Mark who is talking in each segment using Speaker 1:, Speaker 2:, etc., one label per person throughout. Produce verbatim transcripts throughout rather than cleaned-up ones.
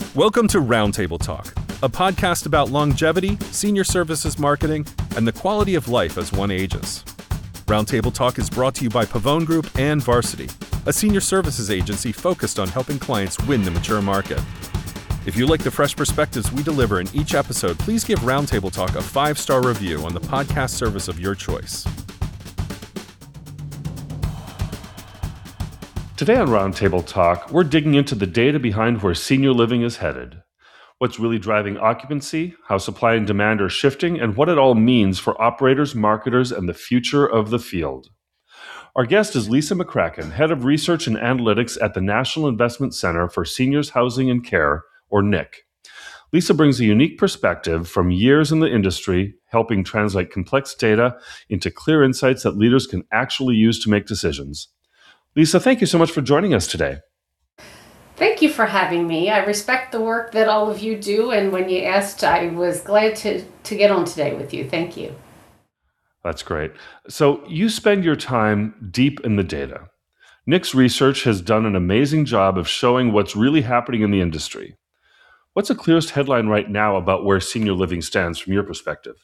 Speaker 1: Welcome to Roundtable Talk, a podcast about longevity, senior services marketing, and the quality of life as one ages. Roundtable Talk is brought to you by Pavone Group and Varsity, a senior services agency focused on helping clients win the mature market. If you like the fresh perspectives we deliver in each episode, please give Roundtable Talk a five-star review on the podcast service of your choice.
Speaker 2: Today on Roundtable Talk, we're digging into the data behind where senior living is headed, what's really driving occupancy, how supply and demand are shifting, and what it all means for operators, marketers, and the future of the field. Our guest is Lisa McCracken, Head of Research and Analytics at the National Investment Center for Seniors Housing and Care, or N I C. Lisa brings a unique perspective from years in the industry, helping translate complex data into clear insights that leaders can actually use to make decisions. Lisa, thank you so much for joining us today.
Speaker 3: Thank you for having me. I respect the work that all of you do, and when you asked, I was glad to, to get on today with you. Thank you.
Speaker 2: That's great. So you spend your time deep in the data. N I C's research has done an amazing job of showing what's really happening in the industry. What's the clearest headline right now about where senior living stands from your perspective?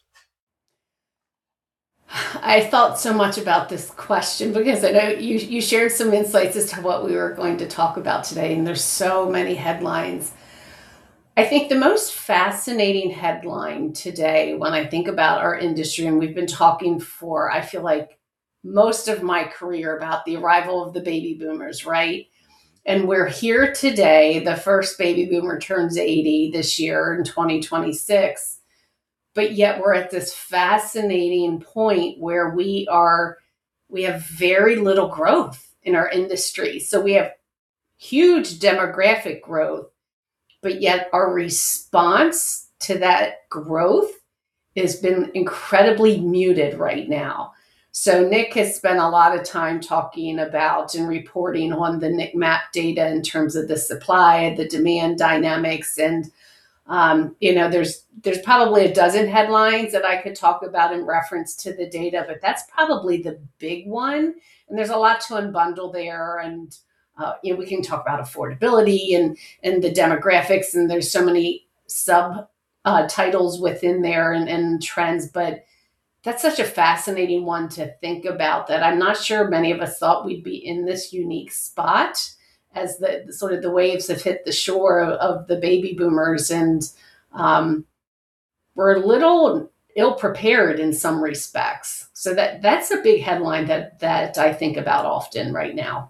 Speaker 3: I thought so much about this question because I know you, you shared some insights as to what we were going to talk about today, and there's so many headlines. I think the most fascinating headline today when I think about our industry, and we've been talking for, I feel like, most of my career about the arrival of the baby boomers, right? And we're here today. The first baby boomer turns eighty this year in twenty twenty-six. But yet we're at this fascinating point where we are, we have very little growth in our industry. So we have huge demographic growth, but yet our response to that growth has been incredibly muted right now. So N I C has spent a lot of time talking about and reporting on the N I C MAP data in terms of the supply, the demand dynamics, and Um, you know, there's there's probably a dozen headlines that I could talk about in reference to the data, but that's probably the big one. And there's a lot to unbundle there. And, uh, you know, we can talk about affordability and, and the demographics, and there's so many sub uh, titles within there and, and trends. But that's such a fascinating one to think about that I'm not sure many of us thought we'd be in this unique spot as the, the sort of the waves have hit the shore of, of the baby boomers, and um, we're a little ill-prepared in some respects. So that that's a big headline that that I think about often right now.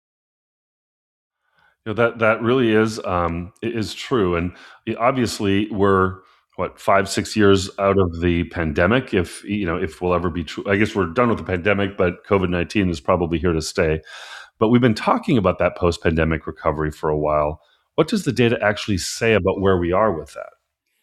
Speaker 2: You know, that that really is um, is true, and obviously we're what five six years out of the pandemic. If you know if we'll ever be true, I guess we're done with the pandemic, but COVID nineteen is probably here to stay. But we've been talking about that post-pandemic recovery for a while. What does the data actually say about where we are with that?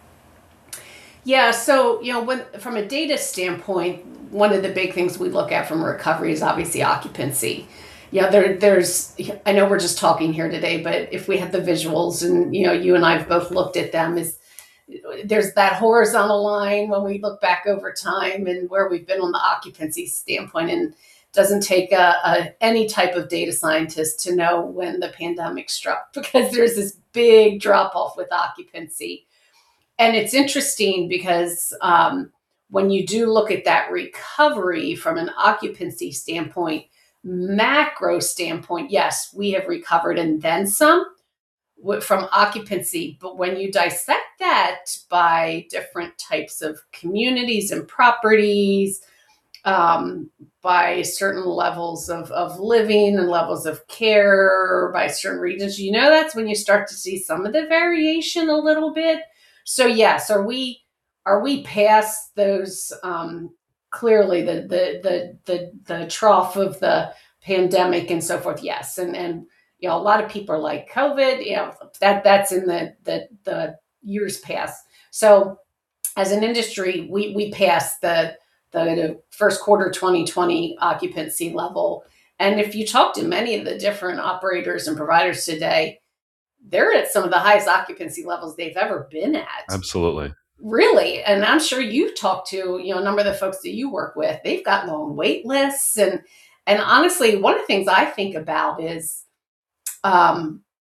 Speaker 3: Yeah, so, you know, when from a data standpoint, one of the big things we look at from recovery is obviously occupancy. Yeah, there, there's, I know we're just talking here today, but if we had the visuals and, you know, you and I have both looked at them, is there's that horizontal line when we look back over time and where we've been on the occupancy standpoint. And doesn't take a, a, any type of data scientist to know when the pandemic struck, because there's this big drop off with occupancy. And it's interesting because um, when you do look at that recovery from an occupancy standpoint, macro standpoint, yes, we have recovered and then some from occupancy. But when you dissect that by different types of communities and properties, Um, by certain levels of, of living and levels of care, by certain regions, you know, that's when you start to see some of the variation a little bit. So yes, are we are we past those um, clearly the, the the the the trough of the pandemic and so forth? Yes, and and you know, a lot of people are like COVID, you know, that that's in the the the years past. So as an industry, we we passed the the first quarter twenty twenty occupancy level. And if you talk to many of the different operators and providers today, they're at some of the highest occupancy levels they've ever been at.
Speaker 2: Absolutely.
Speaker 3: Really. And I'm sure you've talked to, you know, a number of the folks that you work with. They've got long wait lists. And, and honestly, one of the things I think about is um,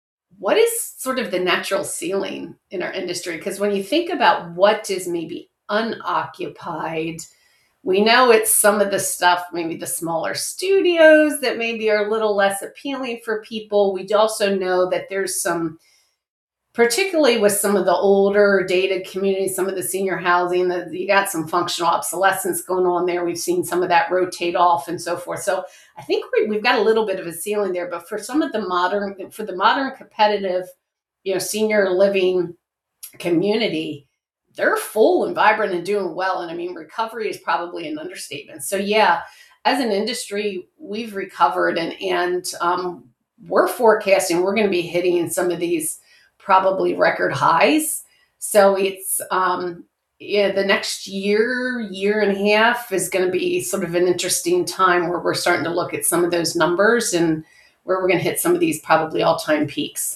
Speaker 3: what is sort of the natural ceiling in our industry? Because when you think about what is maybe unoccupied, we know it's some of the stuff, maybe the smaller studios that maybe are a little less appealing for people. We also know that there's some, particularly with some of the older dated communities, some of the senior housing, that you got some functional obsolescence going on there. We've seen some of that rotate off and so forth. So I think we, we've got a little bit of a ceiling there, but for some of the modern, for the modern competitive, you know, senior living community, they're full and vibrant and doing well. And I mean, recovery is probably an understatement. So yeah, as an industry, we've recovered and, and um, we're forecasting we're going to be hitting some of these probably record highs. So it's, um, yeah, the next year, year and a half is going to be sort of an interesting time where we're starting to look at some of those numbers and where we're going to hit some of these probably all-time peaks.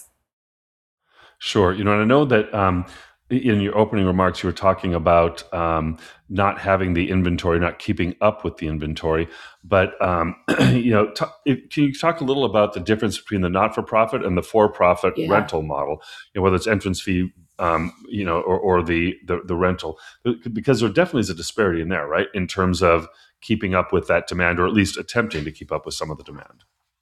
Speaker 2: Sure. You know, and I know that um, in your opening remarks, you were talking about um, not having the inventory, not keeping up with the inventory. But, um, you know, t- if, can you talk a little about the difference between the not-for-profit and the for-profit yeah. rental model, you know, whether it's entrance fee, um, you know, or, or the, the, the rental? Because there definitely is a disparity in there, right, in terms of keeping up with that demand, or at least attempting to keep up with some of the demand.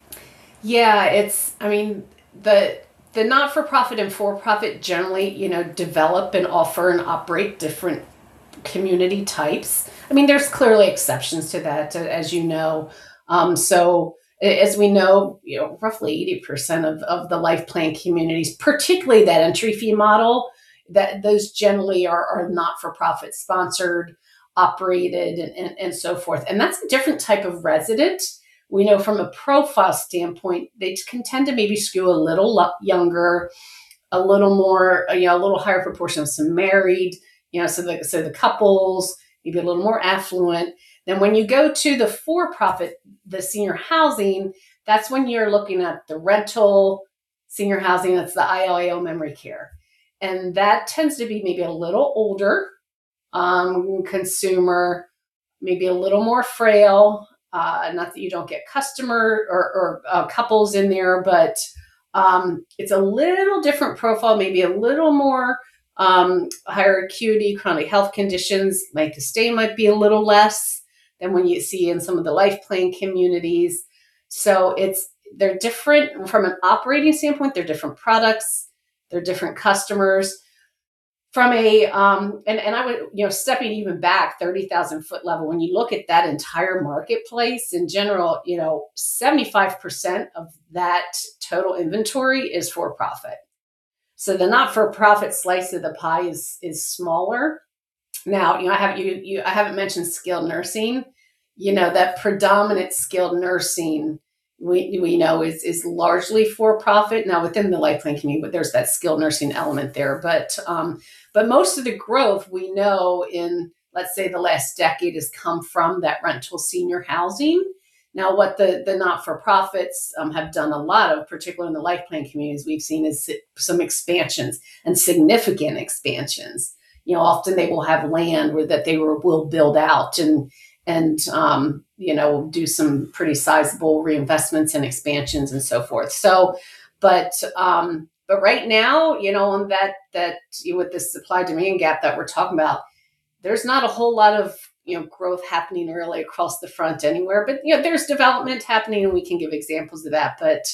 Speaker 3: Yeah, it's, I mean, the... The not-for-profit and for-profit generally, you know, develop and offer and operate different community types. I mean, there's clearly exceptions to that, as you know. Um, so as we know, you know, roughly eighty percent of, of the life plan communities, particularly that entry fee model, that those generally are, are not-for-profit sponsored, operated, and, and, and so forth. And that's a different type of resident. We know from a profile standpoint, they can tend to maybe skew a little lo- younger, a little more, you know, a little higher proportion of some married, you know, so the, so the couples, maybe a little more affluent. Then when you go to the for-profit, the senior housing, that's when you're looking at the rental, senior housing, that's the I L A O memory care. And that tends to be maybe a little older um, consumer, maybe a little more frail. Uh, not that you don't get customer or, or uh, couples in there, but um, it's a little different profile, maybe a little more um, higher acuity, chronic health conditions. Length of stay might be a little less than when you see in some of the life plan communities. So it's they're different from an operating standpoint. They're different products. They're different customers. From a, um, and, and I would, you know, stepping even back thirty thousand foot level, when you look at that entire marketplace in general, you know, seventy-five percent of that total inventory is for profit. So the not-for-profit slice of the pie is, is smaller. Now, you know, I haven't, you, you, I haven't mentioned skilled nursing, you know, that predominant skilled nursing we we know is is largely for profit. Now within the life plan community, but there's that skilled nursing element there. But um, but most of the growth we know in, let's say, the last decade has come from that rental senior housing. Now what the the not-for-profits um, have done a lot of, particularly in the life plan communities, we've seen is some expansions and significant expansions. You know, often they will have land where that they were, will build out and and, um, you know, do some pretty sizable reinvestments and expansions and so forth. So, but, um, but right now, you know, on that, that with the supply demand gap that we're talking about, there's not a whole lot of, you know, growth happening really across the front anywhere, but, you know, there's development happening and we can give examples of that. But,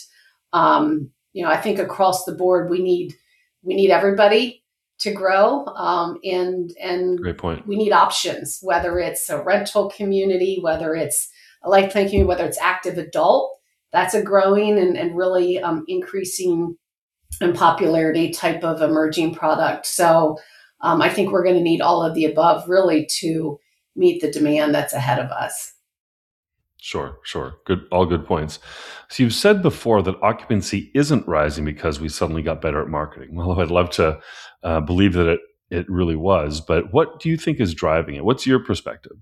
Speaker 3: um, you know, I think across the board, we need, we need everybody to grow. Um, and, and
Speaker 2: Great point.
Speaker 3: We need options, whether it's a rental community, whether it's a life plan community, whether it's active adult, that's a growing and, and really um, increasing in popularity type of emerging product. So um, I think we're going to need all of the above really to meet the demand that's ahead of us.
Speaker 2: Sure, sure. Good, all good points. So you've said before that occupancy isn't rising because we suddenly got better at marketing. Well, I'd love to uh, believe that it, it really was, but what do you think is driving it? What's your perspective?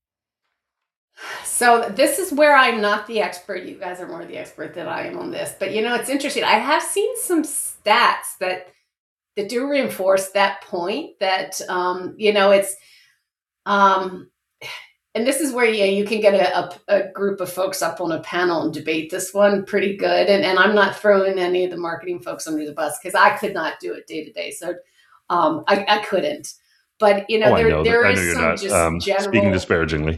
Speaker 3: So this is where I'm not the expert. You guys are more the expert than I am on this, but you know, it's interesting. I have seen some stats that that do reinforce that point that, um, you know, it's, um, and this is where you, you can get a, a, a group of folks up on a panel and debate this one pretty good. And, and I'm not throwing any of the marketing folks under the bus because I could not do it day to day. So um, I, I couldn't. But, you know,
Speaker 2: oh,
Speaker 3: there,
Speaker 2: I know
Speaker 3: there
Speaker 2: that.
Speaker 3: is
Speaker 2: I know you're
Speaker 3: some
Speaker 2: not
Speaker 3: just
Speaker 2: um,
Speaker 3: general...
Speaker 2: speaking disparagingly.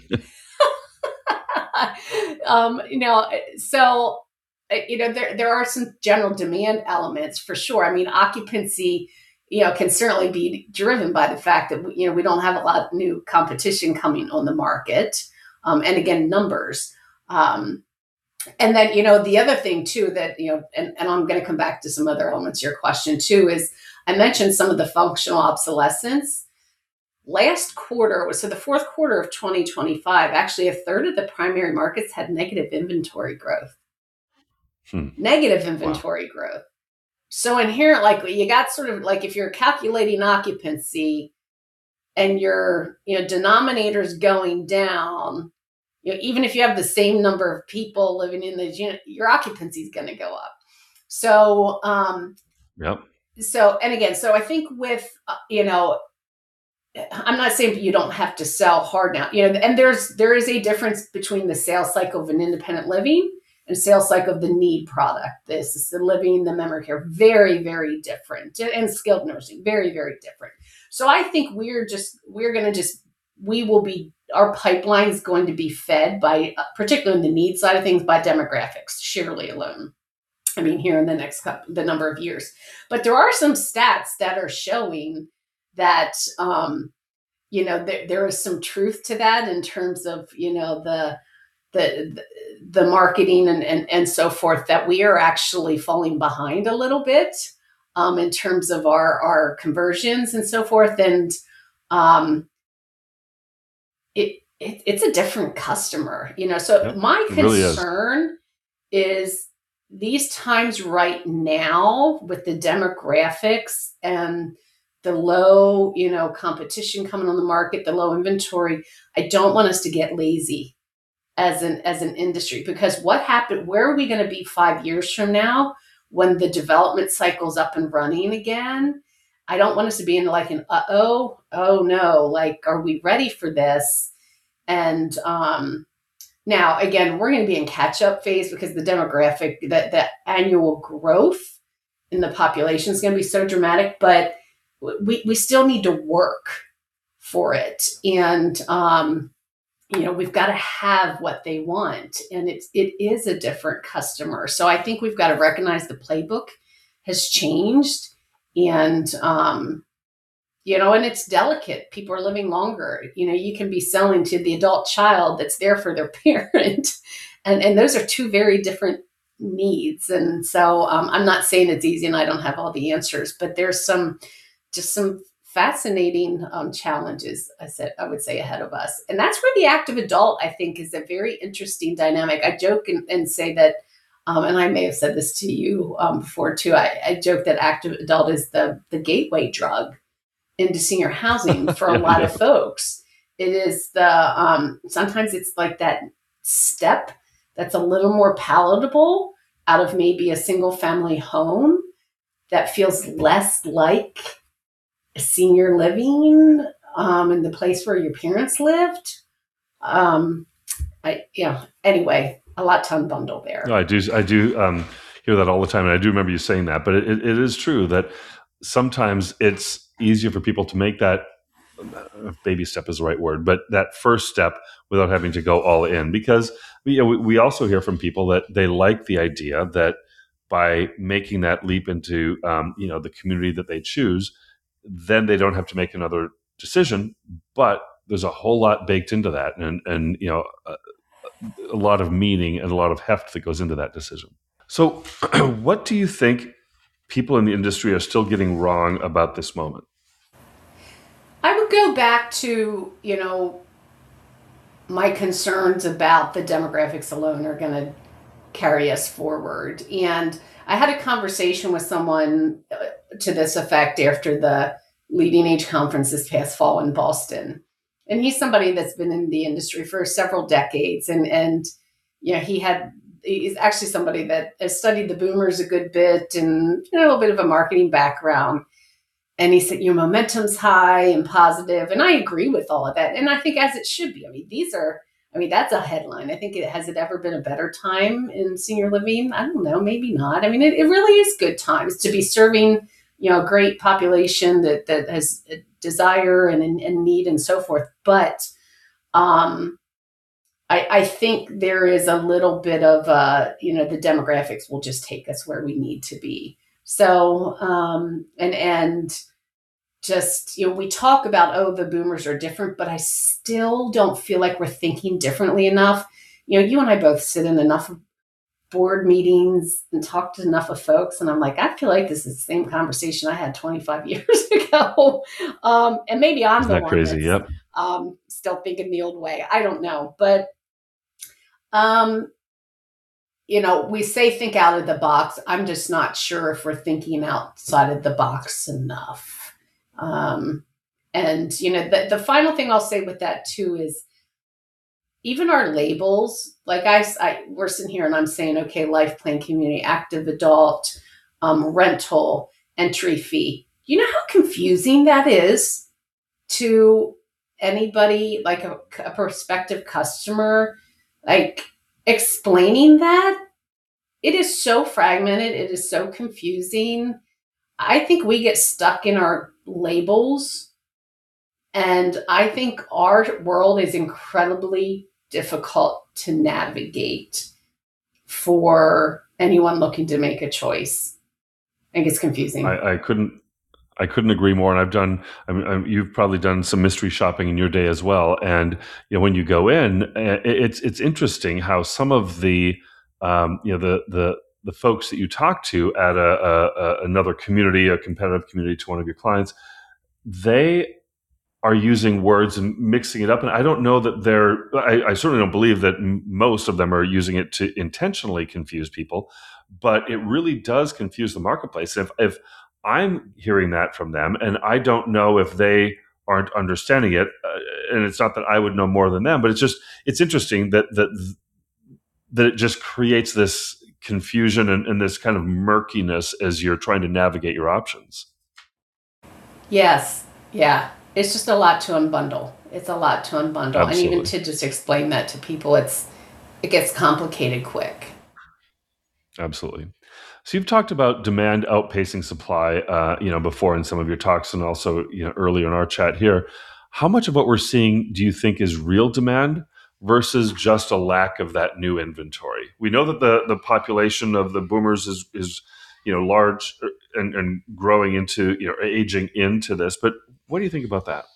Speaker 3: um, you know, so, you know, there, there are some general demand elements for sure. I mean, occupancy, you know, can certainly be driven by the fact that, you know, we don't have a lot of new competition coming on the market. Um, and again, numbers. Um, and then, you know, the other thing too, that, you know, and, and I'm going to come back to some other elements of your question too, is I mentioned some of the functional obsolescence. Last quarter, so the fourth quarter of twenty twenty-five, actually a third of the primary markets had negative inventory growth. Hmm. Negative inventory wow. growth. So inherent, like you got sort of like if you're calculating occupancy and your, you know, denominator's going down, you know, even if you have the same number of people living in the unit, your occupancy is going to go up. So, um,
Speaker 2: yep.
Speaker 3: So, and again, so I think with, uh, you know, I'm not saying you don't have to sell hard now, you know, and there's, there is a difference between the sales cycle of an independent living and sales cycle of the need product. This is the living, the memory care, very, very different, and skilled nursing, very, very different. So I think we're just, we're going to just, we will be, our pipeline is going to be fed by, uh, particularly in the need side of things, by demographics, surely alone. I mean, here in the next couple, the number of years, but there are some stats that are showing that, um, you know, there, there is some truth to that in terms of, you know, the, the, the marketing and, and, and so forth, that we are actually falling behind a little bit, um, in terms of our, our conversions and so forth. And, um, it, it it's a different customer, you know, so yep, my concern really is. is these times right now with the demographics and the low, you know, competition coming on the market, the low inventory, I don't want us to get lazy as an, as an industry, because what happened, where are we going to be five years from now when the development cycle's up and running again? I don't want us to be in like an, uh-oh, oh no, like, are we ready for this? And, um, now, again, we're going to be in catch-up phase because the demographic, that the annual growth in the population is going to be so dramatic, but we, we still need to work for it. And, um, you know, we've got to have what they want. And it's, it is a different customer. So I think we've got to recognize the playbook has changed. And, um, you know, and it's delicate. People are living longer. You know, you can be selling to the adult child that's there for their parent. And, and those are two very different needs. And so um, I'm not saying it's easy and I don't have all the answers, but there's some, just some fascinating um, challenges, I said, I would say ahead of us. And that's where the active adult, I think, is a very interesting dynamic. I joke and, and say that, um, and I may have said this to you um, before too, I, I joke that active adult is the, the gateway drug into senior housing for a
Speaker 2: yeah,
Speaker 3: lot
Speaker 2: yeah.
Speaker 3: of folks. It is the, um, sometimes it's like that step that's a little more palatable out of maybe a single family home that feels less like senior living, um, in the place where your parents lived. Um, I, you know, anyway, a lot to unbundle there.
Speaker 2: No, I do, I do um, hear that all the time. And I do remember you saying that, but it, it is true that sometimes it's easier for people to make that uh, baby step is the right word, but that first step without having to go all in, because we, you know, we also hear from people that they like the idea that by making that leap into, um, you know, the community that they choose, then they don't have to make another decision, but there's a whole lot baked into that. And, and, you know, a, a lot of meaning and a lot of heft that goes into that decision. So what do you think people in the industry are still getting wrong about this moment?
Speaker 3: I would go back to, you know, my concerns about the demographics alone are going to carry us forward. And I had a conversation with someone to this effect after the Leading Age Conference this past fall in Boston. And he's somebody that's been in the industry for several decades. And, and you know, he had, he's actually somebody that has studied the boomers a good bit and, you know, a little bit of a marketing background. and he said, your momentum's high and positive. And I agree with all of that. And I think as it should be. I mean, these are, I mean, that's a headline. I think it has it ever been a better time in senior living? I don't know, maybe not. I mean, it, it really is good times to be serving, you know, a great population that, that has a desire and, and need and so forth. But um, I, I think there is a little bit of, uh, you know, the demographics will just take us where we need to be. So, um, and, and just, you know, we talk about, oh, the boomers are different, but I still don't feel like we're thinking differently enough. You know, you and I both sit in enough board meetings and talk to enough of folks. And I'm like, I feel like this is the same conversation I had twenty-five years ago. Um, and maybe I'm
Speaker 2: Isn't
Speaker 3: the
Speaker 2: that
Speaker 3: one
Speaker 2: crazy?
Speaker 3: that's
Speaker 2: Yep.
Speaker 3: um, still thinking the old way. I don't know. But, um, you know, we say think out of the box. I'm just not sure if we're thinking outside of the box enough. Um, and, you know, the, the final thing I'll say with that too is even our labels, like I, I we're sitting here and I'm saying, okay, life plan, community, active adult, um, rental, entry fee. You know how confusing that is to anybody, like a, a prospective customer, like explaining that? It is so fragmented. It is so confusing. I think we get stuck in our labels. And I think our world is incredibly difficult to navigate for anyone looking to make a choice. I think it's confusing.
Speaker 2: I, I couldn't I couldn't agree more. And I've done, I mean, I- you've probably done some mystery shopping in your day as well. And, you know, when you go in, uh, it- it's, it's interesting how some of the, um, you know, the, the, the folks that you talk to at a, a, a, another community, a competitive community to one of your clients, they are using words and mixing it up. And I don't know that they're, I, I certainly don't believe that m- most of them are using it to intentionally confuse people, but it really does confuse the marketplace. If, if I'm hearing that from them and I don't know if they aren't understanding it, uh, and it's not that I would know more than them, but it's just, it's interesting that, that, that it just creates this confusion and, and this kind of murkiness as you're trying to navigate your options.
Speaker 3: Yes. Yeah. It's just a lot to unbundle. It's a lot to unbundle.
Speaker 2: Absolutely.
Speaker 3: And even to just explain that to people, it's, it gets complicated quick.
Speaker 2: Absolutely. So you've talked about demand outpacing supply, uh, you know, before in some of your talks and also, you know, earlier in our chat here. How much of what we're seeing do you think is real demand versus just a lack of that new inventory? We know that the the population of the boomers is is you know large and, and growing into you know aging into this, but what do you think about that?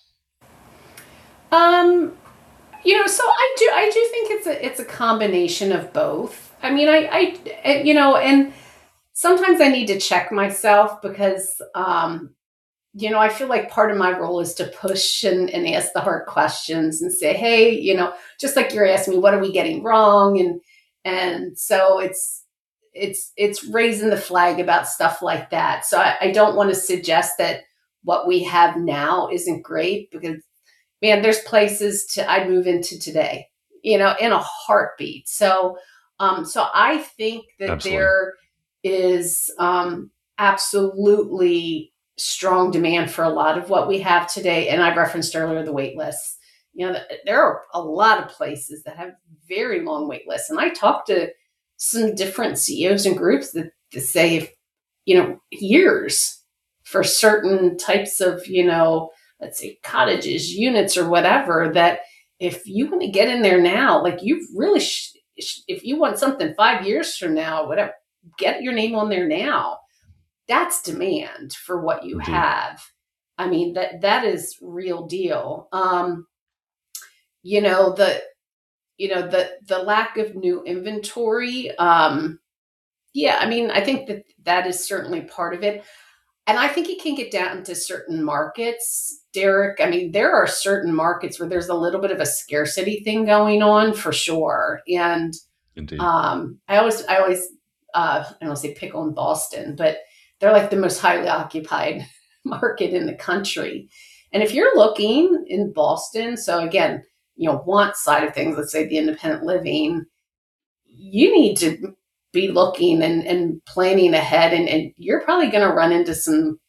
Speaker 3: Um, you know, so I do, I do think it's a, it's a combination of both. I mean, I, I, you know, and sometimes I need to check myself because, um, you know, I feel like part of my role is to push and, and ask the hard questions and say, hey, you know, just like you're asking me, what are we getting wrong? And, and so it's, it's, it's raising the flag about stuff like that. So I, I don't want to suggest that what we have now isn't great because, man, there's places to, I'd move into today, you know, in a heartbeat. So, um, so I think that
Speaker 2: Absolutely.
Speaker 3: there is, um, absolutely strong demand for a lot of what we have today. And I referenced earlier the wait lists. You know, there are a lot of places that have very long wait lists. And I talked to some different C E Os and groups that, that say, if, you know, years for certain types of, you know, let's say cottages, units, or whatever, that if you want to get in there now, like you really, sh- sh- if you want something five years from now, whatever, get your name on there now. That's demand for what you
Speaker 2: Indeed.
Speaker 3: have. I mean, that that is real deal. Um, you know, the, you know, the, the lack of new inventory. Um, yeah, I mean, I think that that is certainly part of it. And I think it can get down to certain markets, Derek. I mean, there are certain markets where there's a little bit of a scarcity thing going on for sure. And
Speaker 2: Indeed.
Speaker 3: um, I always, I always, uh, I don't say pick on Boston, but they're like the most highly occupied market in the country. And if you're looking in Boston, so again, you know, want side of things, let's say the independent living, you need to be looking and, and planning ahead, and, and you're probably going to run into some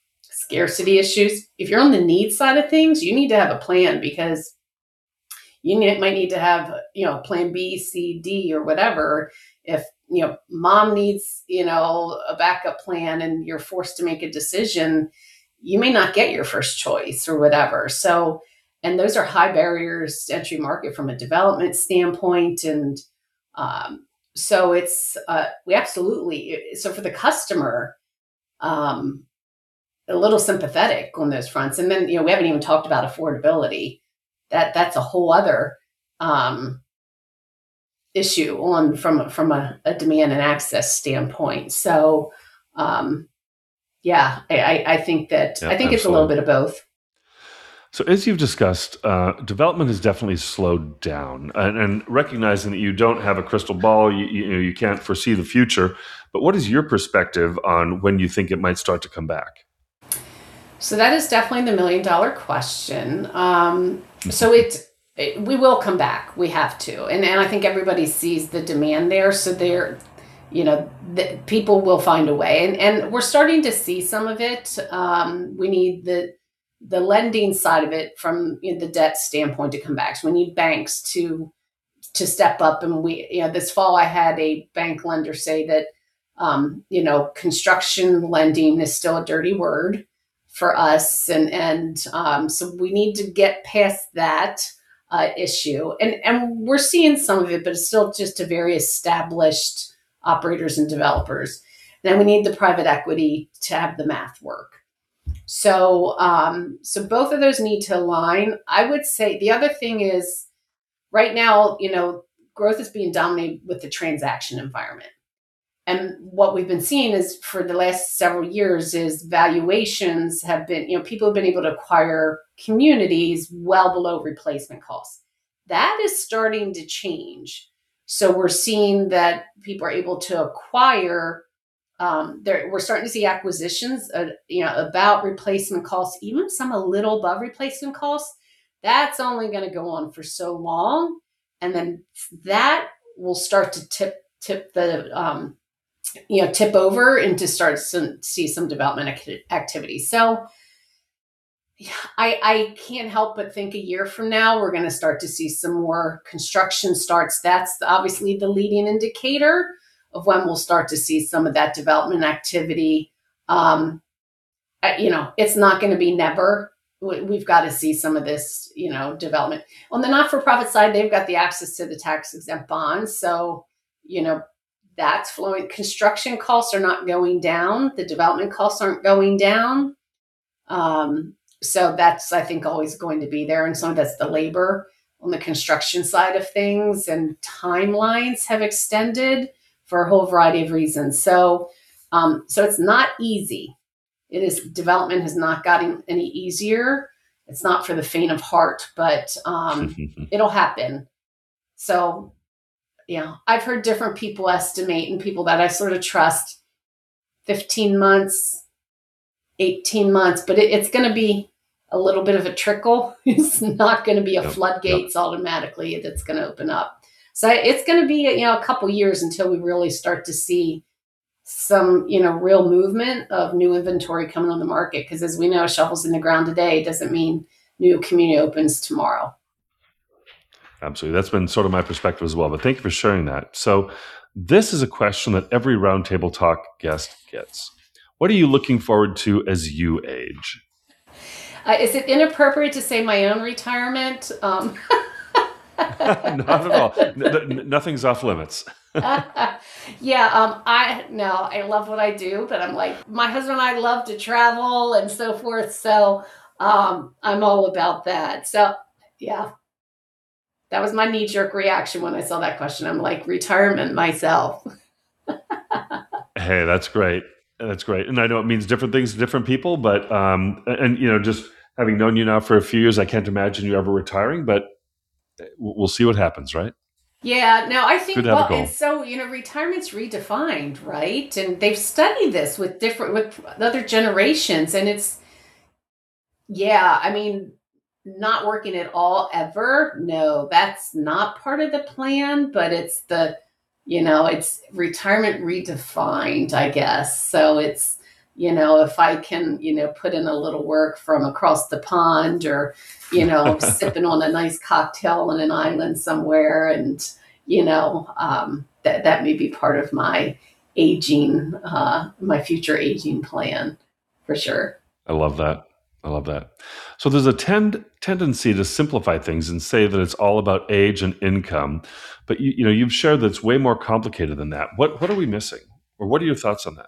Speaker 3: scarcity issues. If you're on the need side of things, you need to have a plan, because you need, might need to have, you know, plan B, C, D, or whatever. If, you know, mom needs, you know, a backup plan and you're forced to make a decision, you may not get your first choice or whatever. So, and those are high barriers to entry market from a development standpoint. And um, so it's, uh, we absolutely, so for the customer, um, a little sympathetic on those fronts. And then, you know, we haven't even talked about affordability. That that's a whole other um, issue on from from a, a demand and access standpoint. So, um, yeah, I, I think that
Speaker 2: Yeah,
Speaker 3: I think it's a
Speaker 2: absolutely.
Speaker 3: little bit of both.
Speaker 2: So as you've discussed, uh, development has definitely slowed down, and, and recognizing that you don't have a crystal ball, you, you know, you can't foresee the future. But what is your perspective on when you think it might start to come back?
Speaker 3: So that is definitely the million dollar question. Um, so it, it we will come back. We have to, and and I think everybody sees the demand there. So there, you know, the, people will find a way, and and we're starting to see some of it. Um, we need the the lending side of it from, you know, the debt standpoint to come back. So we need banks to to step up. And we, you know, this fall I had a bank lender say that, um, you know, construction lending is still a dirty word for us. And, and um, so we need to get past that uh, issue. And, and we're seeing some of it, but it's still just to very established operators and developers. Then we need the private equity to have the math work. So, um, so both of those need to align. I would say the other thing is right now, you know, growth is being dominated with the transaction environment. And what we've been seeing is for the last several years is valuations have been, you know, people have been able to acquire communities well below replacement costs. That is starting to change. So we're seeing that people are able to acquire, um, there, we're starting to see acquisitions, uh, you know, about replacement costs, even some a little above replacement costs. That's only going to go on for so long. And then that will start to tip, tip the, um, you know, tip over and to start to see some development ac- activity. So I, I can't help but think a year from now, we're going to start to see some more construction starts. That's obviously the leading indicator of when we'll start to see some of that development activity. Um, you know, it's not going to be never. We've got to see some of this, you know, development. On the not-for-profit side, they've got the access to the tax-exempt bonds. So, you know, that's flowing. Construction costs are not going down. The development costs aren't going down. Um, so that's, I think, always going to be there. And some of that's the labor on the construction side of things, and timelines have extended for a whole variety of reasons. So, um, so it's not easy. It is, development has not gotten any easier. It's not for the faint of heart, but um, it'll happen. So, yeah, I've heard different people estimate, and people that I sort of trust, fifteen months, eighteen months, but it, it's going to be a little bit of a trickle. It's not going to be a
Speaker 2: Yep,
Speaker 3: floodgates
Speaker 2: yep.
Speaker 3: automatically that's going to open up. So it's going to be, you know, a couple years until we really start to see some, you know, real movement of new inventory coming on the market. Because as we know, shovels in the ground today doesn't mean new community opens tomorrow.
Speaker 2: Absolutely. That's been sort of my perspective as well. But thank you for sharing that. So this is a question that every Roundtable Talk guest gets. What are you looking forward to as you age?
Speaker 3: Uh, is it inappropriate to say my own retirement? Um,
Speaker 2: Not at all. N- n- nothing's off limits.
Speaker 3: yeah, um, I no, I love what I do, but I'm like, my husband and I love to travel and so forth. So um, I'm all about that. So yeah, that was my knee-jerk reaction when I saw that question. I'm like, retirement myself.
Speaker 2: Hey, that's great. That's great. And I know it means different things to different people, but, um, and, you know, just having known you now for a few years, I can't imagine you ever retiring, but we'll see what happens, right?
Speaker 3: Yeah, no, I think,
Speaker 2: Good to have a
Speaker 3: well,
Speaker 2: goal.
Speaker 3: and so, you know, retirement's redefined, right? And they've studied this with different, with other generations. And it's, yeah, I mean, not working at all ever. No, that's not part of the plan, but it's the, you know, it's retirement redefined, I guess. So it's, you know, if I can, you know, put in a little work from across the pond or, you know, sipping on a nice cocktail on an island somewhere. And, you know, um, that, that may be part of my aging, uh, my future aging plan for sure.
Speaker 2: I love that. I love that. So there's a tend, tendency to simplify things and say that it's all about age and income. But, you, you know, you've shared that it's way more complicated than that. What, what are we missing? Or what are your thoughts on that?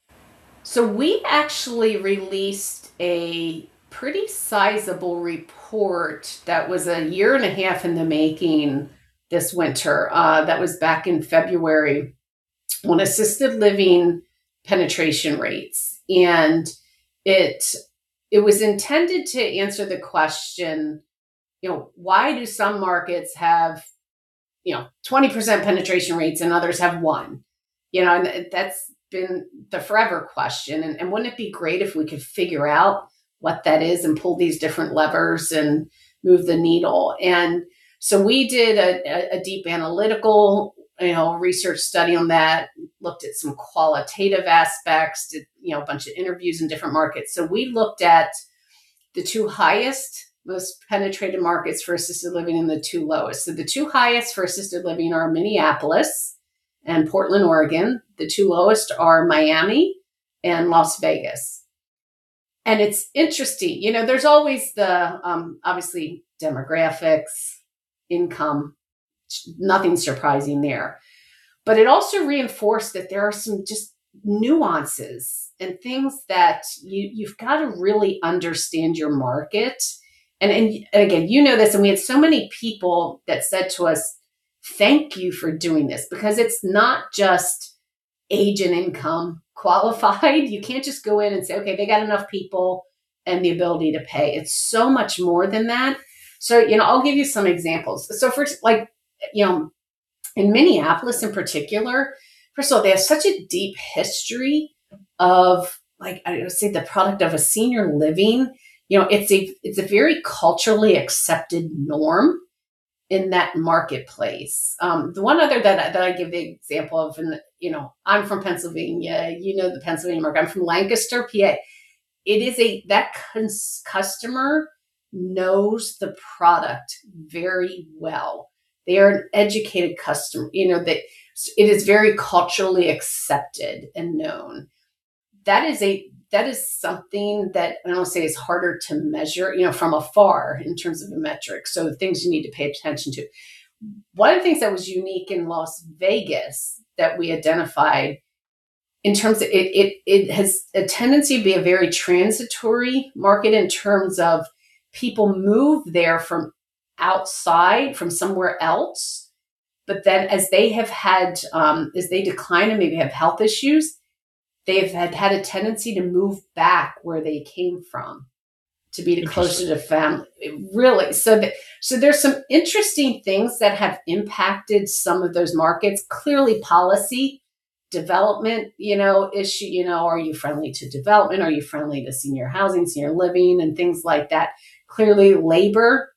Speaker 3: So we actually released a pretty sizable report that was a year and a half in the making this winter. Uh, that was back in February on assisted living penetration rates. And it it was intended to answer the question, you know, why do some markets have, you know, twenty percent penetration rates and others have one? You know, and that's been the forever question. And, and wouldn't it be great if we could figure out what that is and pull these different levers and move the needle? And so we did a, a deep analytical, you know, research study on that, looked at some qualitative aspects, did, you know, a bunch of interviews in different markets. So we looked at the two highest, most penetrated markets for assisted living and the two lowest. So the two highest for assisted living are Minneapolis and Portland, Oregon. The two lowest are Miami and Las Vegas. And it's interesting, you know, there's always the, um, obviously demographics, income, nothing surprising there. But it also reinforced that there are some just nuances and things that you, you've got to really understand your market. And, and, and again, you know this, and we had so many people that said to us, thank you for doing this, because it's not just age and income qualified. You can't just go in and say, okay, they got enough people and the ability to pay. It's so much more than that. So, you know, I'll give you some examples. So for like, you know, in Minneapolis in particular, first of all, they have such a deep history of, like, I would say, the product of a senior living. You know, it's a it's a very culturally accepted norm in that marketplace. Um, the one other that, that I give the example of, and you know, I'm from Pennsylvania, you know, the Pennsylvania market. I'm from Lancaster, P A. It is a, that cons- customer knows the product very well. They are an educated customer, you know, that it is very culturally accepted and known. That is a, that is something that I don't say is harder to measure, you know, from afar in terms of a metric. So the things you need to pay attention to. One of the things that was unique in Las Vegas that we identified in terms of it, it, it has a tendency to be a very transitory market in terms of people move there from outside, from somewhere else. But then as they have had, um, as they decline and maybe have health issues, they've had, had a tendency to move back where they came from to be closer to family. Really. So, that, so there's some interesting things that have impacted some of those markets. Clearly policy, development, you know, issue, you know, are you friendly to development? Are you friendly to senior housing, senior living, and things like that? Clearly labor,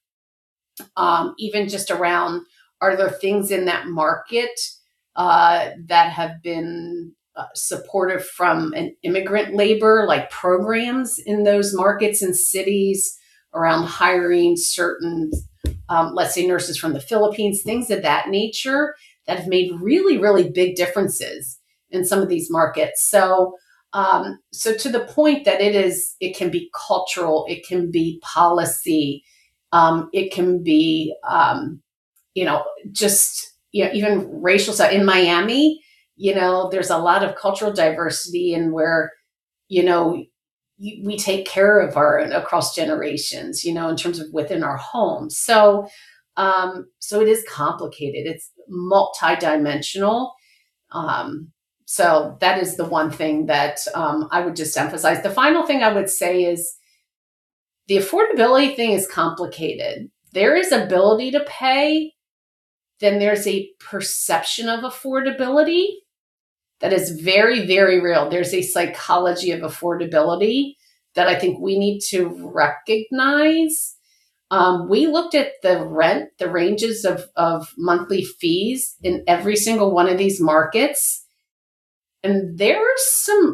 Speaker 3: um, even just around, are there things in that market uh, that have been uh, supportive from an immigrant labor, like programs in those markets and cities around hiring certain, um, let's say, nurses from the Philippines, things of that nature that have made really, really big differences in some of these markets. So, um, so to the point that it is, it can be cultural, it can be policy, um, it can be, um, you know, just, you know, even racial stuff. In Miami, you know, there's a lot of cultural diversity, and where, you know, you, we take care of our across generations, you know, in terms of within our homes. So, um, so it is complicated. It's multidimensional. Um, so that is the one thing that um, I would just emphasize. The final thing I would say is the affordability thing is complicated. There is ability to pay. Then there's a perception of affordability that is very, very real. There's a psychology of affordability that I think we need to recognize. Um, we looked at the rent, the ranges of, of monthly fees in every single one of these markets. And there are some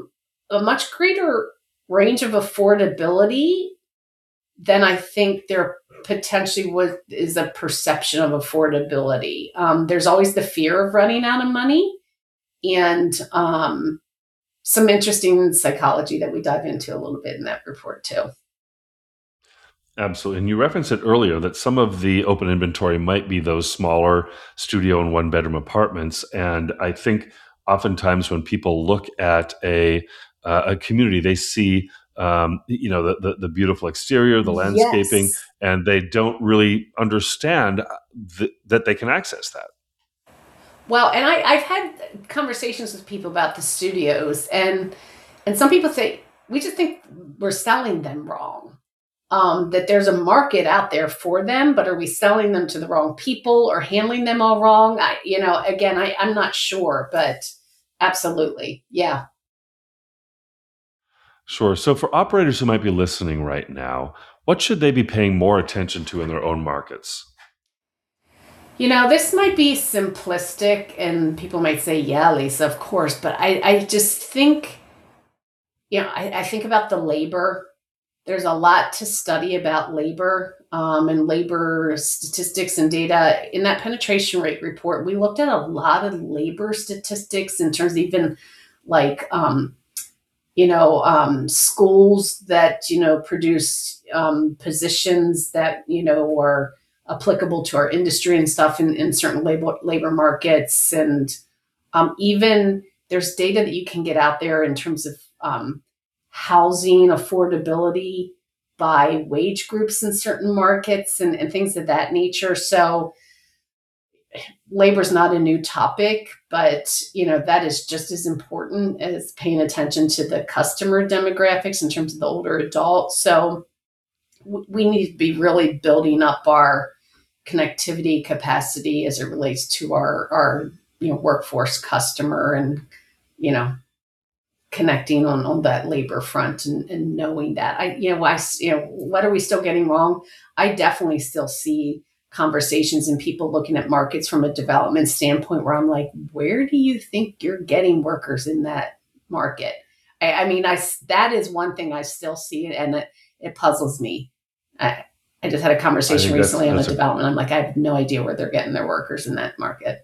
Speaker 3: a much greater range of affordability than I think there potentially was is a perception of affordability. Um, there's always the fear of running out of money, and um, some interesting psychology that we dive into a little bit in that report too.
Speaker 2: Absolutely. And you referenced it earlier that some of the open inventory might be those smaller studio and one bedroom apartments. And I think oftentimes when people look at a, uh, a community, they see um, you know, the, the, the beautiful exterior, the landscaping,
Speaker 3: Yes.
Speaker 2: and they don't really understand th- that they can access that.
Speaker 3: Well, and I, I've had conversations with people about the studios, and and some people say we just think we're selling them wrong. Um, that there's a market out there for them, but are we selling them to the wrong people or handling them all wrong? I, you know, again, I, I'm not sure, but absolutely, yeah.
Speaker 2: Sure. So for operators who might be listening right now, what should they be paying more attention to in their own markets?
Speaker 3: You know, this might be simplistic, and people might say, yeah, Lisa, of course, but I, I just think, you know, I, I think about the labor. There's a lot to study about labor um, and labor statistics and data. In that penetration rate report, we looked at a lot of labor statistics in terms of even like, um, you know, um, schools that, you know, produce um, positions that, you know, are applicable to our industry and stuff in, in certain labor, labor markets. And um, even there's data that you can get out there in terms of um, housing affordability by wage groups in certain markets and, and things of that nature. So labor is not a new topic, but you know that is just as important as paying attention to the customer demographics in terms of the older adult. So w- we need to be really building up our connectivity capacity as it relates to our our you know workforce customer, and you know connecting on, on that labor front, and, and knowing that I, you know, I, you know, what are we still getting wrong? I definitely still see conversations and people looking at markets from a development standpoint where I'm like, where do you think you're getting workers in that market? I, I mean, I, that is one thing I still see, and it, it puzzles me. I, I just had a conversation recently on a development. I'm like, I have no idea where they're getting their workers in that market.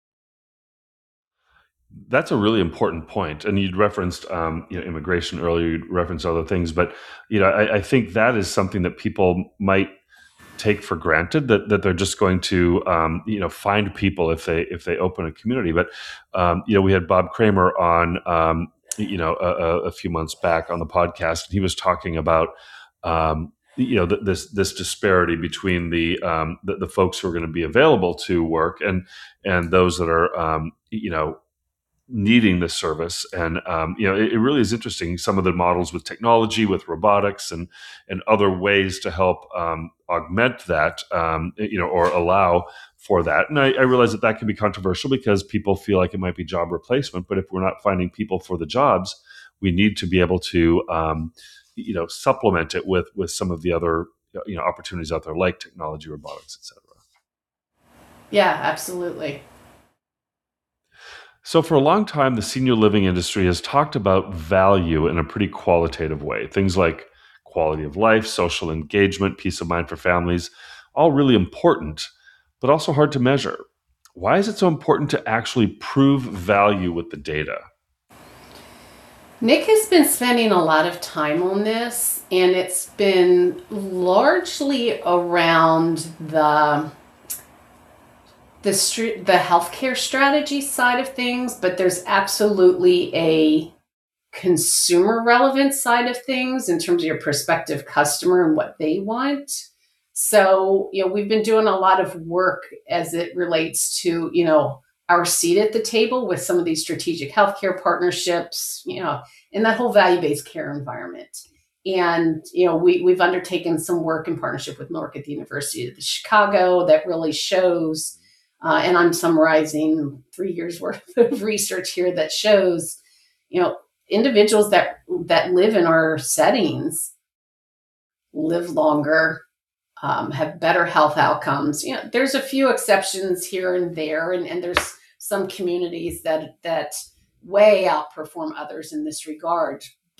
Speaker 2: That's a really important point. And you'd referenced um, you know, immigration earlier, you'd referenced other things, but you know, I, I think that is something that people might take for granted, that that they're just going to um, you know find people if they if they open a community. But um, you know, we had Bob Kramer on um, you know a, a few months back on the podcast, and he was talking about um, you know th- this this disparity between the, um, the the folks who are going to be available to work and and those that are um, you know needing this service. And um, you know it, it really is interesting, some of the models with technology, with robotics and and other ways to help um, augment that um, you know or allow for that. And I, I realize that that can be controversial because people feel like it might be job replacement, but if we're not finding people for the jobs, we need to be able to um, you know supplement it with with some of the other you know opportunities out there, like technology, robotics, et cetera.
Speaker 3: Yeah, absolutely.
Speaker 2: So for a long time, the senior living industry has talked about value in a pretty qualitative way. Things like quality of life, social engagement, peace of mind for families, all really important, but also hard to measure. Why is it so important to actually prove value with the data?
Speaker 3: Nick has been spending a lot of time on this, and it's been largely around the the st- the healthcare strategy side of things, but there's absolutely a consumer relevant side of things in terms of your prospective customer and what they want. So, you know, we've been doing a lot of work as it relates to, you know, our seat at the table with some of these strategic healthcare partnerships, you know, in that whole value-based care environment. And, you know, we, we've undertaken some work in partnership with Nork at the University of Chicago that really shows, uh, and I'm summarizing three years worth of research here that shows, you know, individuals that that live in our settings live longer, um, have better health outcomes. You know, there's a few exceptions here and there, and, and there's some communities that that way outperform others in this regard.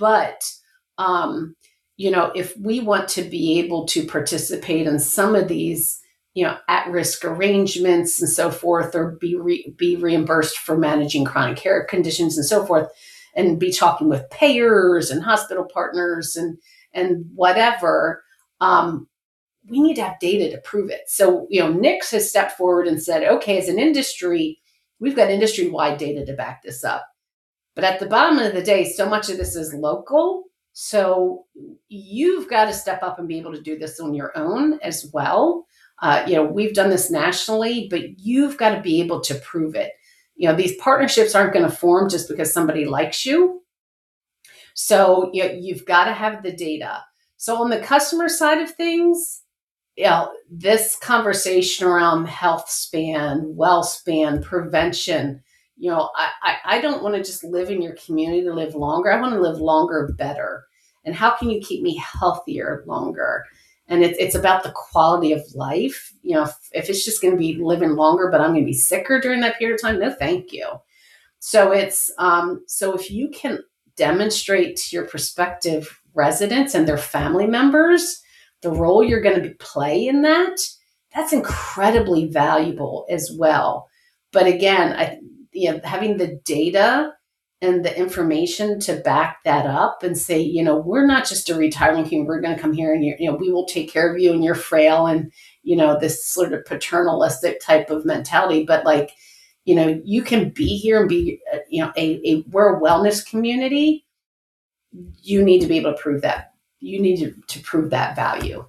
Speaker 3: But, um, you know, if we want to be able to participate in some of these, you know, at-risk arrangements and so forth, or be re- be reimbursed for managing chronic care conditions and so forth, and be talking with payers and hospital partners and and whatever, um, we need to have data to prove it. So, you know, N I C has stepped forward and said, okay, as an industry, we've got industry-wide data to back this up. But at the bottom of the day, so much of this is local. So you've got to step up and be able to do this on your own as well. Uh, you know, we've done this nationally, but you've got to be able to prove it. You know, these partnerships aren't going to form just because somebody likes you. So you know, you've got to have the data. So on the customer side of things, you know, this conversation around health span, well span, prevention, you know, I, I, I don't want to just live in your community to live longer. I want to live longer better. And how can you keep me healthier longer? And it's it's about the quality of life. You know, if, if it's just going to be living longer, but I'm going to be sicker during that period of time, no, thank you. So it's um, so if you can demonstrate to your prospective residents and their family members the role you're going to be play in that, that's incredibly valuable as well. But again, I you know having the data and the information to back that up and say, you know, we're not just a retirement community. We're going to come here and, you know, we will take care of you and you're frail and, you know, this sort of paternalistic type of mentality. But like, you know, you can be here and be, uh, you know, a, a, we're a wellness community. You need to be able to prove that. You need to, to prove that value.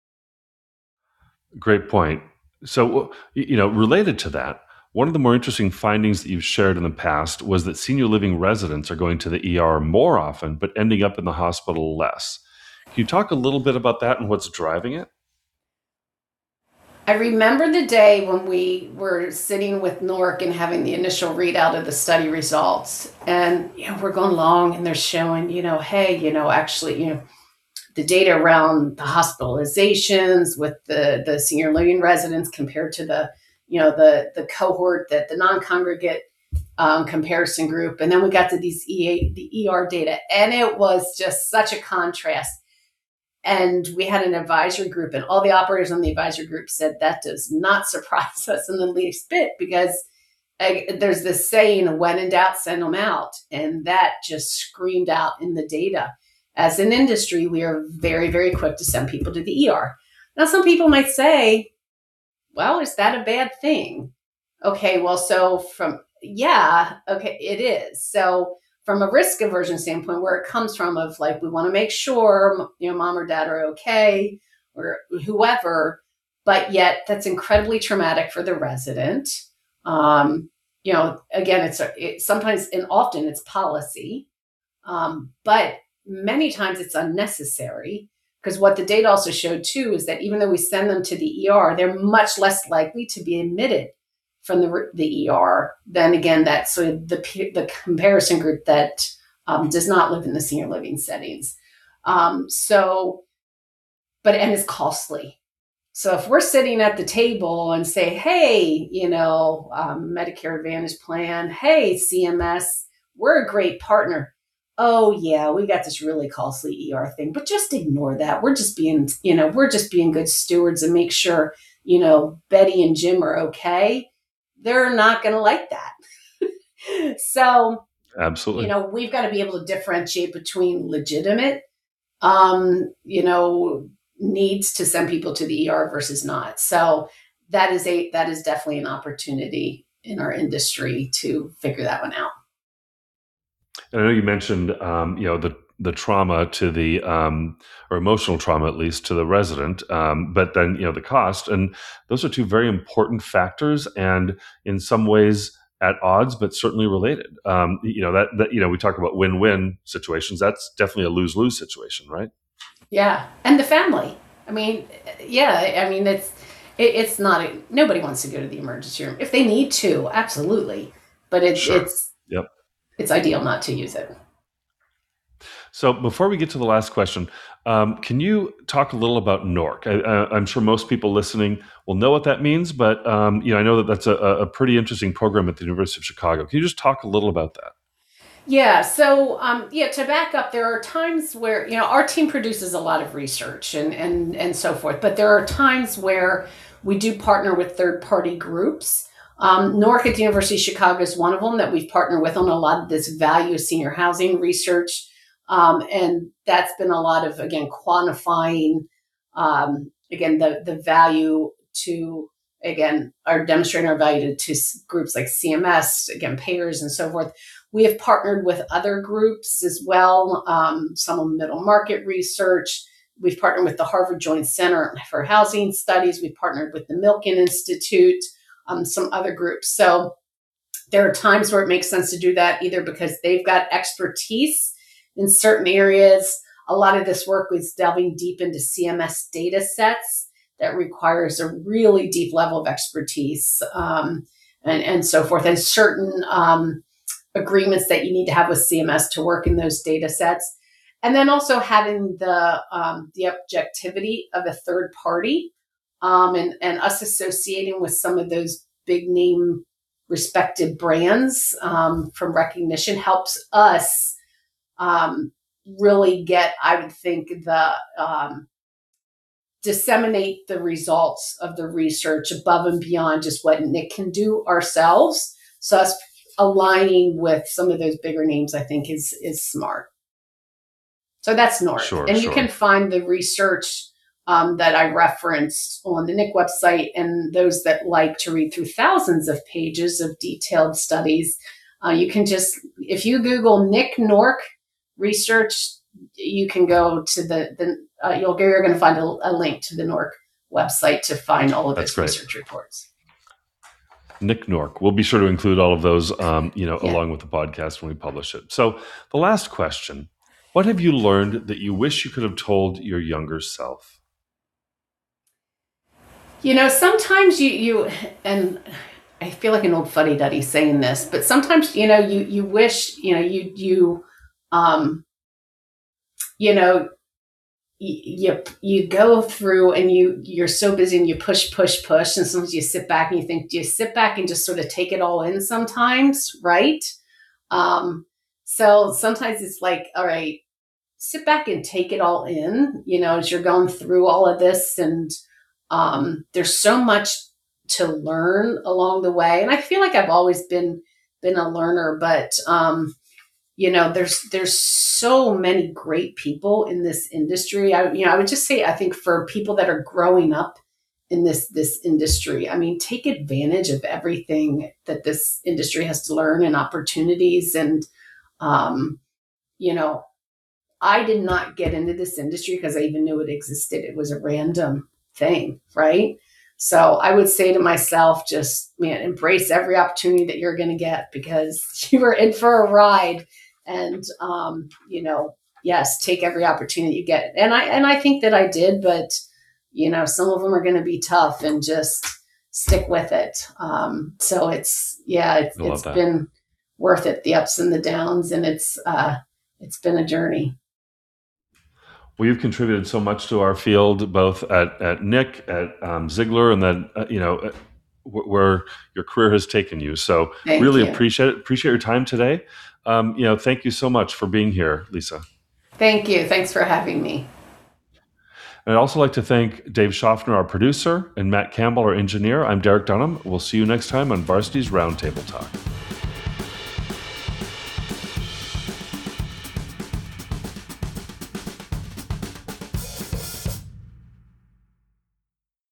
Speaker 2: Great point. So, you know, related to that, one of the more interesting findings that you've shared in the past was that senior living residents are going to the E R more often, but ending up in the hospital less. Can you talk a little bit about that and what's driving it?
Speaker 3: I remember the day when we were sitting with N O R C and having the initial readout of the study results. And, you know, we're going along and they're showing, you know, hey, you know, actually, you know, the data around the hospitalizations with the, the senior living residents compared to the you know, the, the cohort, that the non-congregate um, comparison group. And then we got to these E A, the E R data, and it was just such a contrast. And we had an advisory group, and all the operators on the advisory group said that does not surprise us in the least bit, because uh, there's this saying, when in doubt, send them out. And that just screamed out in the data. As an industry, we are very, very quick to send people to the E R. Now, some people might say, well, is that a bad thing? Okay, well, so from, yeah, okay, it is. So from a risk aversion standpoint, where it comes from of like, we want to make sure, you know, mom or dad are okay, or whoever, but yet that's incredibly traumatic for the resident. Um, you know, again, it's, it, sometimes and often it's policy, um, but many times it's unnecessary. Because what the data also showed too is that even though we send them to the E R, they're much less likely to be admitted from the, the E R than, again, that sort of the, the comparison group that um, does not live in the senior living settings. Um, so, but, and it's costly. So if we're sitting at the table and say, hey, you know, um, Medicare Advantage plan, hey, C M S, we're a great partner. Oh yeah, we got this really costly E R thing, but just ignore that. We're just being, you know, we're just being good stewards and make sure, you know, Betty and Jim are okay. They're not going to like that. So,
Speaker 2: absolutely,
Speaker 3: you know, we've got to be able to differentiate between legitimate, um, you know, needs to send people to the E R versus not. So that is a, that is definitely an opportunity in our industry to figure that one out.
Speaker 2: And I know you mentioned, um, you know, the the trauma to the, um, or emotional trauma at least to the resident, um, but then, you know, the cost. And those are two very important factors and in some ways at odds, but certainly related. Um, you know, that, that, you know, we talk about win-win situations. That's definitely a lose-lose situation, right?
Speaker 3: Yeah. And the family. I mean, yeah, I mean, it's, it, it's not, a, nobody wants to go to the emergency room. If they need to, absolutely. But it,
Speaker 2: Sure.
Speaker 3: it's,
Speaker 2: Yep.
Speaker 3: it's ideal not to use it.
Speaker 2: So before we get to the last question, um, can you talk a little about N O R C? I, I, I'm sure most people listening will know what that means, but um, you know, I know that that's a, a pretty interesting program at the University of Chicago. Can you just talk a little about that?
Speaker 3: Yeah. So, um, yeah, to back up, there are times where, you know, our team produces a lot of research and, and, and so forth, but there are times where we do partner with third party groups. Um, Newark at the University of Chicago is one of them that we've partnered with on a lot of this value of senior housing research. Um, and that's been a lot of, again, quantifying, um, again, the, the value to, again, are demonstrating our value to, to groups like C M S, again, payers and so forth. We have partnered with other groups as well, um, some of middle market research. We've partnered with the Harvard Joint Center for Housing Studies. We've partnered with the Milken Institute, um, some other groups. So there are times where it makes sense to do that, either because they've got expertise in certain areas. A lot of this work is delving deep into C M S data sets that requires a really deep level of expertise, um, and, and so forth, and certain um, agreements that you need to have with C M S to work in those data sets. And then also having the um, the objectivity of a third party, um, and, and us associating with some of those big name respected brands, um, from recognition helps us um, really get, I would think, the um, disseminate the results of the research above and beyond just what Nick can do ourselves. So us aligning with some of those bigger names, I think, is is smart. So that's Newark.
Speaker 2: Sure,
Speaker 3: and
Speaker 2: sure.
Speaker 3: You can find the research um, that I referenced on the N I C website, and those that like to read through thousands of pages of detailed studies. Uh, you can just, if you Google N I C Newark research, you can go to the, the uh, you'll, you're going to find a, a link to the Newark website to find all of
Speaker 2: That's
Speaker 3: those
Speaker 2: great.
Speaker 3: research reports.
Speaker 2: N I C Newark. We'll be sure to include all of those, um, you know,
Speaker 3: Yeah.
Speaker 2: along with the podcast when we publish it. So the last question, what have you learned that you wish you could have told your younger self?
Speaker 3: You know, sometimes you, you, and I feel like an old fuddy-duddy saying this, but sometimes, you know, you, you wish, you know, you, you, um, you know, you, you go through and you, you're so busy and you push, push, push. And sometimes you sit back and you think, do you sit back and just sort of take it all in sometimes? Right. Um, so sometimes it's like, all right, sit back and take it all in, you know, as you're going through all of this. And, um, there's so much to learn along the way. And I feel like I've always been, been a learner, but, um, you know, there's, there's so many great people in this industry. I, you know, I would just say, I think for people that are growing up in this, this industry, I mean, take advantage of everything that this industry has to learn and opportunities. And, um, you know, I did not get into this industry because I even knew it existed. It was a random thing, right? So I would say to myself, just, man, embrace every opportunity that you're going to get because you were in for a ride. And, um, you know, yes, take every opportunity you get. And I, and I think that I did, but, you know, some of them are going to be tough and just stick with it. Um, so it's, yeah, it's, it's been worth it, the ups and the downs. And it's, uh, it's been a journey.
Speaker 2: Well, you've contributed so much to our field, both at, at N I C, at um, Ziegler, and then, uh, you know, uh, w- where your career has taken you. So
Speaker 3: Thank
Speaker 2: really
Speaker 3: you.
Speaker 2: appreciate it. Appreciate your time today. Um, you know, thank you so much for being here, Lisa.
Speaker 3: Thank you. Thanks for having me.
Speaker 2: And I'd also like to thank Dave Schaffner, our producer, and Matt Campbell, our engineer. I'm Derek Dunham. We'll see you next time on Varsity's Roundtable Talk.